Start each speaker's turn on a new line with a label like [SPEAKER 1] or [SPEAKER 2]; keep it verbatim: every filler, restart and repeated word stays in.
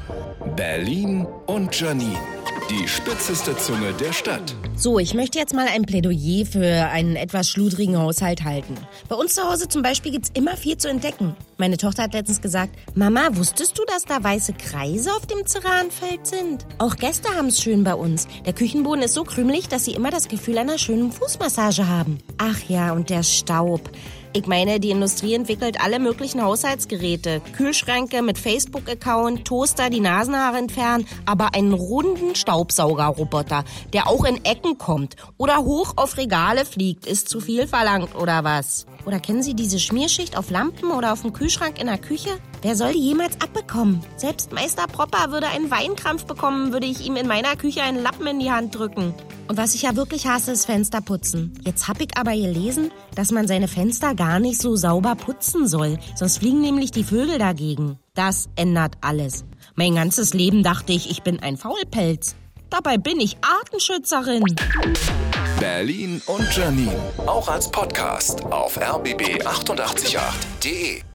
[SPEAKER 1] Berlin und Janine, die spitzeste Zunge der Stadt.
[SPEAKER 2] So, ich möchte jetzt mal ein Plädoyer für einen etwas schludrigen Haushalt halten. Bei uns zu Hause zum Beispiel gibt's immer viel zu entdecken. Meine Tochter hat letztens gesagt, Mama, wusstest du, dass da weiße Kreise auf dem Ceranfeld sind? Auch Gäste haben's schön bei uns. Der Küchenboden ist so krümelig, dass sie immer das Gefühl einer schönen Fußmassage haben. Ach ja, und der Staub. Ich meine, die Industrie entwickelt alle möglichen Haushaltsgeräte. Kühlschränke mit Facebook-Account, Toaster, die Nasenhaare entfernen, aber einen runden Staubsaugerroboter, der auch in Ecken kommt oder hoch auf Regale fliegt, ist zu viel verlangt, oder was? Oder kennen Sie diese Schmierschicht auf Lampen oder auf dem Kühlschrank in der Küche? Wer soll die jemals abbekommen? Selbst Meister Propper würde einen Weinkrampf bekommen, würde ich ihm in meiner Küche einen Lappen in die Hand drücken. Und was ich ja wirklich hasse, ist Fensterputzen. Jetzt hab ich aber gelesen, dass man seine Fenster gar nicht so sauber putzen soll. Sonst fliegen nämlich die Vögel dagegen. Das ändert alles. Mein ganzes Leben dachte ich, ich bin ein Faulpelz. Dabei bin ich Artenschützerin.
[SPEAKER 1] Berlin und Janine, auch als Podcast auf r b b acht acht acht punkt de.